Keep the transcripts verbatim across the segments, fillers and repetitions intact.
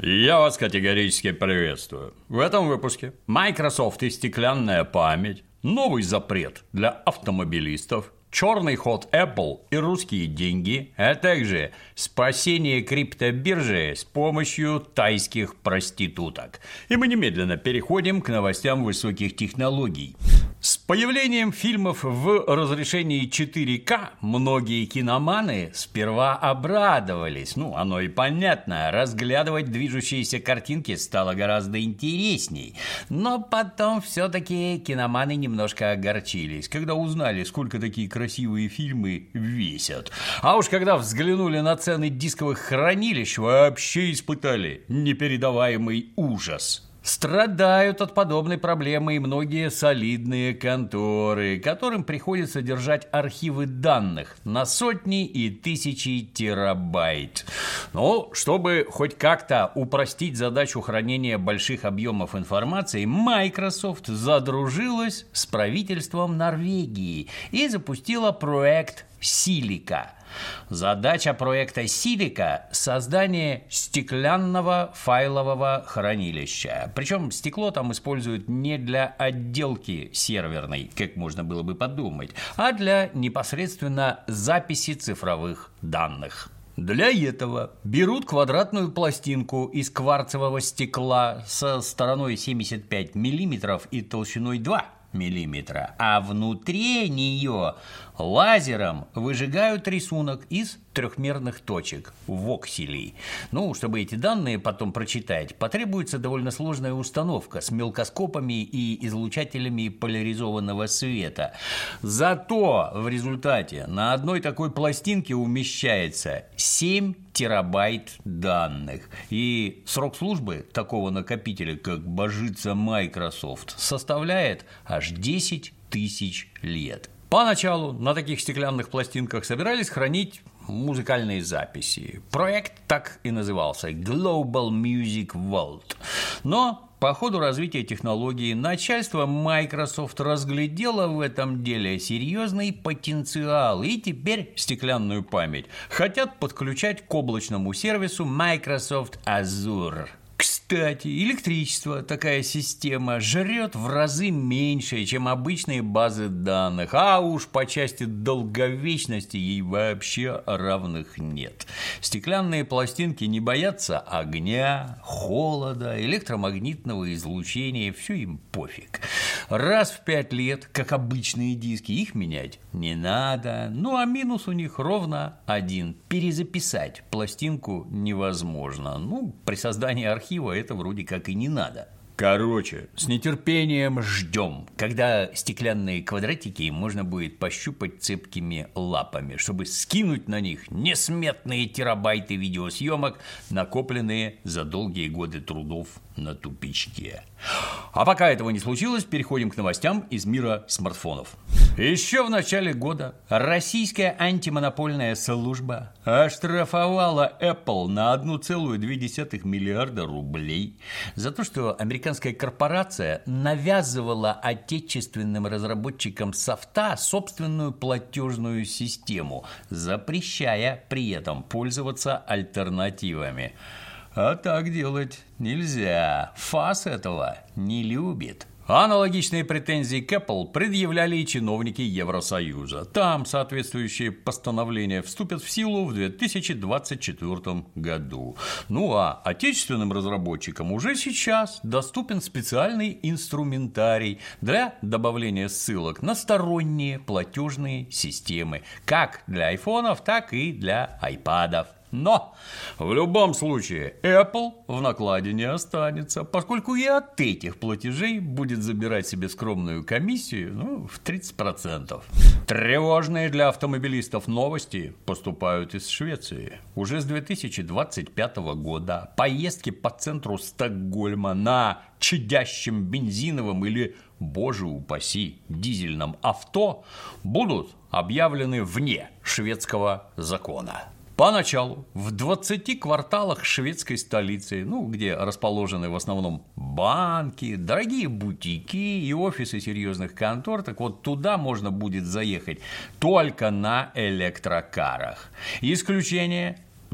Я вас категорически приветствую. В этом выпуске Microsoft и стеклянная память, новый запрет для автомобилистов, черный ход Apple и русские деньги, а также спасение криптобиржи с помощью тайских проституток. И мы немедленно переходим к новостям высоких технологий. С появлением фильмов в разрешении четыре ка многие киноманы сперва обрадовались. Ну, оно и понятно, разглядывать движущиеся картинки стало гораздо интересней. Но потом все-таки киноманы немножко огорчились, когда узнали, сколько такие красивые фильмы весят. А уж когда взглянули на цены дисковых хранилищ, вообще испытали непередаваемый ужас. Страдают от подобной проблемы и многие солидные конторы, которым приходится держать архивы данных на сотни и тысячи терабайт. Но чтобы хоть как-то упростить задачу хранения больших объемов информации, Microsoft задружилась с правительством Норвегии и запустила проект Силика. Задача проекта Силика – создание стеклянного файлового хранилища. Причем стекло там используют не для отделки серверной, как можно было бы подумать, а для непосредственно записи цифровых данных. Для этого берут квадратную пластинку из кварцевого стекла со стороной семьдесят пять миллиметров и толщиной два миллиметра, а внутри нее лазером выжигают рисунок из трехмерных точек, вокселей. Ну, чтобы эти данные потом прочитать, потребуется довольно сложная установка с мелкоскопами и излучателями поляризованного света. Зато в результате на одной такой пластинке умещается семь терабайт данных. И срок службы такого накопителя, как божится Microsoft, составляет аж десять тысяч лет. Поначалу на таких стеклянных пластинках собирались хранить музыкальные записи. Проект так и назывался – Global Music Vault. Но по ходу развития технологии начальство Microsoft разглядело в этом деле серьезный потенциал, и теперь стеклянную память хотят подключать к облачному сервису Microsoft Azure. Кстати, электричество такая система жрет в разы меньше, чем обычные базы данных, а уж по части долговечности ей вообще равных нет. Стеклянные пластинки не боятся огня, холода, электромагнитного излучения, все им пофиг. Раз в пять лет, как обычные диски, их менять не надо. Ну а минус у них ровно один – перезаписать пластинку невозможно. Ну, при создании архива это вроде как и не надо. Короче, с нетерпением ждем, когда стеклянные квадратики можно будет пощупать цепкими лапами, чтобы скинуть на них несметные терабайты видеосъемок, накопленные за долгие годы трудов на тупичке. А пока этого не случилось, переходим к новостям из мира смартфонов. Еще в начале года российская антимонопольная служба оштрафовала Apple на одна целая две десятых миллиарда рублей за то, что американская корпорация навязывала отечественным разработчикам софта собственную платежную систему, запрещая при этом пользоваться альтернативами. А так делать нельзя. ФАС этого не любит. Аналогичные претензии к Apple предъявляли и чиновники Евросоюза. Там соответствующие постановления вступят в силу в две тысячи двадцать четвёртом году. Ну а отечественным разработчикам уже сейчас доступен специальный инструментарий для добавления ссылок на сторонние платежные системы, как для айфонов, так и для айпадов. Но в любом случае Apple в накладе не останется, поскольку и от этих платежей будет забирать себе скромную комиссию, ну, в тридцать процентов. Тревожные для автомобилистов новости поступают из Швеции. Уже с две тысячи двадцать пятого года поездки по центру Стокгольма на чадящем бензиновом или, боже упаси, дизельном авто будут объявлены вне шведского закона. Поначалу в двадцати кварталах шведской столицы, ну, где расположены в основном банки, дорогие бутики и офисы серьезных контор, так вот туда можно будет заехать только на электрокарах. Исключение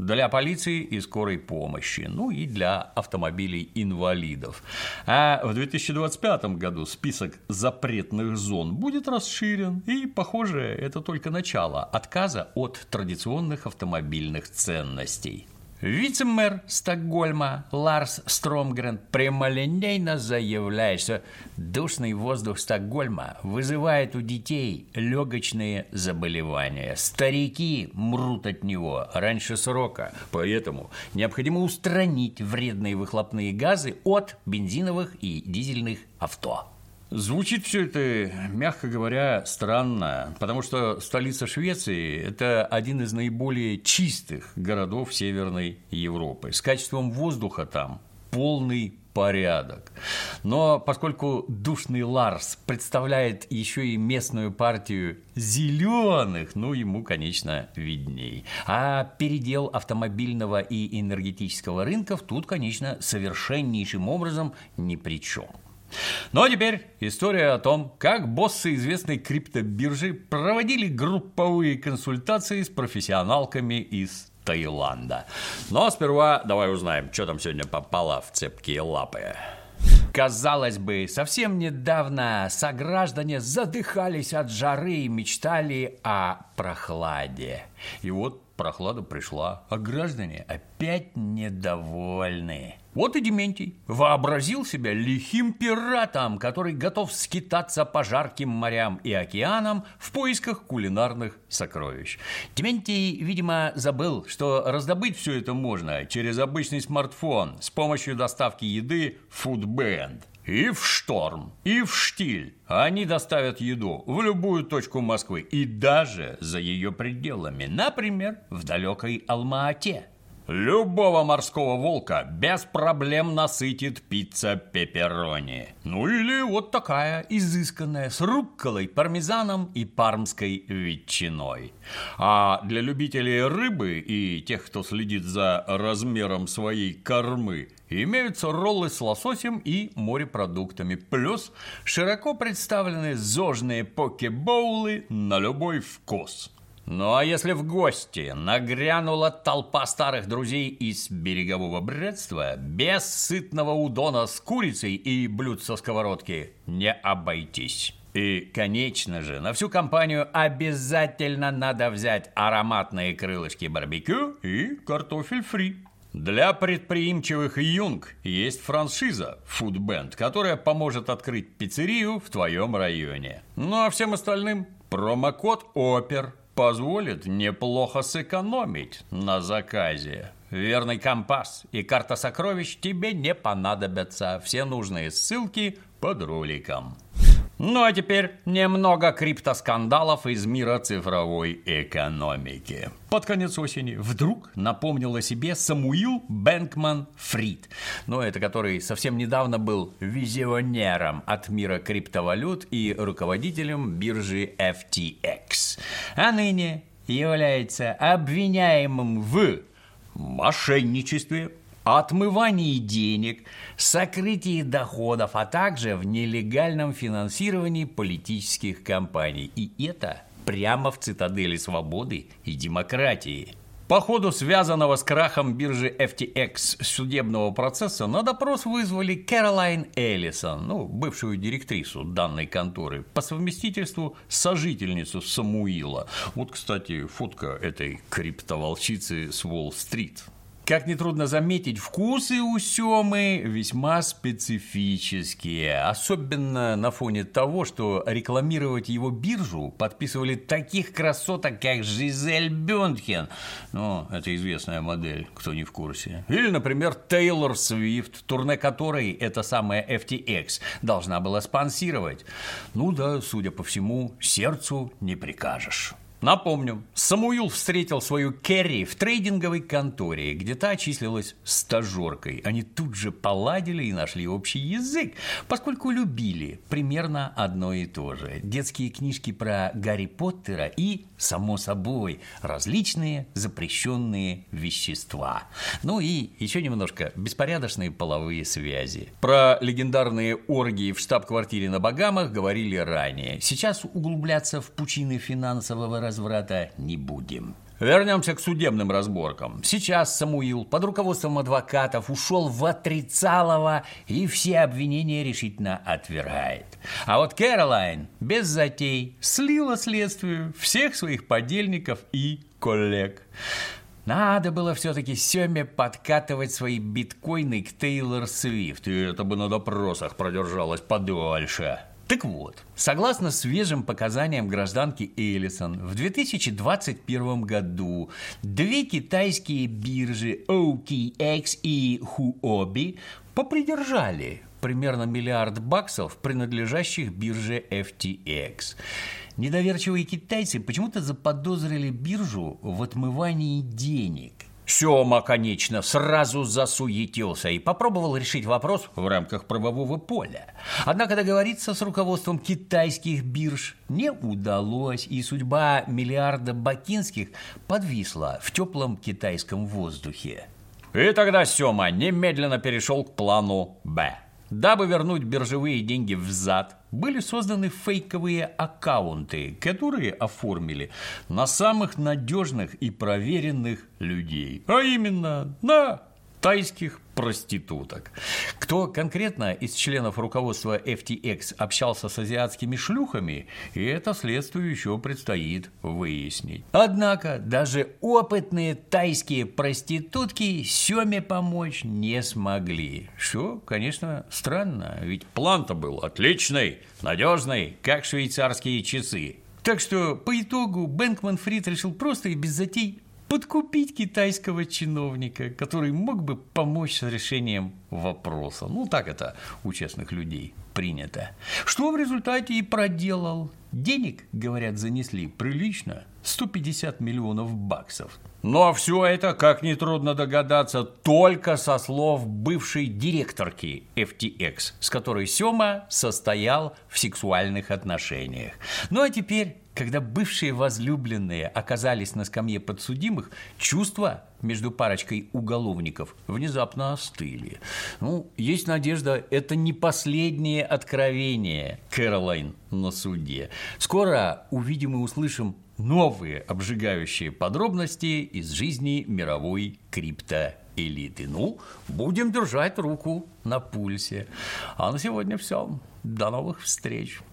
для полиции и скорой помощи, ну и для автомобилей инвалидов. А в две тысячи двадцать пятом году список запретных зон будет расширен, и, похоже, это только начало отказа от традиционных автомобильных ценностей. Вице-мэр Стокгольма Ларс Стромгрен прямолинейно заявляет, что душный воздух Стокгольма вызывает у детей легочные заболевания. Старики мрут от него раньше срока, поэтому необходимо устранить вредные выхлопные газы от бензиновых и дизельных авто. Звучит все это, мягко говоря, странно, потому что столица Швеции – это один из наиболее чистых городов Северной Европы. С качеством воздуха там полный порядок. Но поскольку душный Ларс представляет еще и местную партию зеленых, ну, ему, конечно, видней. А передел автомобильного и энергетического рынков тут, конечно, совершеннейшим образом ни при чем. Ну а теперь история о том, как боссы известной криптобиржи проводили групповые консультации с профессионалками из Таиланда. Но сперва давай узнаем, что там сегодня попало в цепкие лапы. Казалось бы, совсем недавно сограждане задыхались от жары и мечтали о прохладе. И вот прохлада пришла, а граждане опять недовольны. Вот и Дементий вообразил себя лихим пиратом, который готов скитаться по жарким морям и океанам в поисках кулинарных сокровищ. Дементий, видимо, забыл, что раздобыть все это можно через обычный смартфон с помощью доставки еды Foodband. И в шторм, и в штиль они доставят еду в любую точку Москвы и даже за ее пределами, например, в далекой Алма-Ате. Любого морского волка без проблем насытит пицца пепперони. Ну или вот такая изысканная с рукколой, пармезаном и пармской ветчиной. А для любителей рыбы и тех, кто следит за размером своей кормы, имеются роллы с лососем и морепродуктами, плюс широко представлены зожные покебоулы на любой вкус. Ну а если в гости нагрянула толпа старых друзей из берегового братства, без сытного удона с курицей и блюд со сковородки не обойтись. И, конечно же, на всю компанию обязательно надо взять ароматные крылышки барбекю и картофель фри. Для предприимчивых юнг есть франшиза Foodband, которая поможет открыть пиццерию в твоем районе. Ну а всем остальным промокод ОПЕР позволит неплохо сэкономить на заказе. Верный компас и карта сокровищ тебе не понадобятся. Все нужные ссылки под роликом. Ну а теперь немного криптоскандалов из мира цифровой экономики. Под конец осени вдруг напомнил о себе Самуил Бэнкман-Фрид. Ну, это который совсем недавно был визионером от мира криптовалют и руководителем биржи эф ти экс. А ныне является обвиняемым в мошенничестве, отмывании денег, сокрытии доходов, а также в нелегальном финансировании политических кампаний. И это прямо в цитадели свободы и демократии. По ходу связанного с крахом биржи эф ти экс судебного процесса на допрос вызвали Кэролайн Эллисон, ну, бывшую директрису данной конторы, по совместительству сожительницу Самуила. Вот, кстати, фотка этой криптоволчицы с Уолл-стрит. Как нетрудно заметить, вкусы у Семы весьма специфические, особенно на фоне того, что рекламировать его биржу подписывали таких красоток, как Жизель Бюндхен, ну, это известная модель, кто не в курсе, или, например, Тейлор Свифт, турне которой эта самая эф ти экс должна была спонсировать. Ну да, судя по всему, сердцу не прикажешь. Напомню, Самуил встретил свою Керри в трейдинговой конторе, где та числилась стажеркой. Они тут же поладили и нашли общий язык, поскольку любили примерно одно и то же. Детские книжки про Гарри Поттера и, само собой, различные запрещенные вещества. Ну и еще немножко беспорядочные половые связи. Про легендарные оргии в штаб-квартире на Багамах говорили ранее. Сейчас углубляться в пучины финансового развития разврата не будем. Вернемся к судебным разборкам. Сейчас Самуил под руководством адвокатов ушел в отрицалово и все обвинения решительно отвергает. А вот Кэролайн без затей слила следствию всех своих подельников и коллег. Надо было все-таки Семе подкатывать свои биткоины к Тейлор Свифт, и это бы на допросах продержалось подольше. Так вот, согласно свежим показаниям гражданки Эллисон, в две тысячи двадцать первом году две китайские биржи о кей экс и Huobi попридержали примерно миллиард баксов, принадлежащих бирже эф ти экс. Недоверчивые китайцы почему-то заподозрили биржу в отмывании денег. Сёма, конечно, сразу засуетился и попробовал решить вопрос в рамках правового поля. Однако договориться с руководством китайских бирж не удалось, и судьба миллиарда бакинских подвисла в теплом китайском воздухе. И тогда Сёма немедленно перешел к плану «Б». Дабы вернуть биржевые деньги взад, были созданы фейковые аккаунты, которые оформили на самых надежных и проверенных людей, а именно на тайских проституток. Кто конкретно из членов руководства эф ти экс общался с азиатскими шлюхами, и это следствию еще предстоит выяснить. Однако даже опытные тайские проститутки Семе помочь не смогли. Что, конечно, странно, ведь план-то был отличный, надежный, как швейцарские часы. Так что по итогу Бэнкман-Фрид решил просто и без затей подкупить китайского чиновника, который мог бы помочь с решением вопроса. Ну, так это у честных людей принято. Что в результате и проделал. Денег, говорят, занесли прилично, сто пятьдесят миллионов баксов. Ну, а все это, как нетрудно догадаться, только со слов бывшей директорки эф ти экс, с которой Сёма состоял в сексуальных отношениях. Ну, а теперь, когда бывшие возлюбленные оказались на скамье подсудимых, чувства между парочкой уголовников внезапно остыли. Ну, есть надежда, это не последнее откровение Кэролайн на суде. Скоро увидим и услышим новые обжигающие подробности из жизни мировой криптоэлиты. Ну, будем держать руку на пульсе. А на сегодня все. До новых встреч.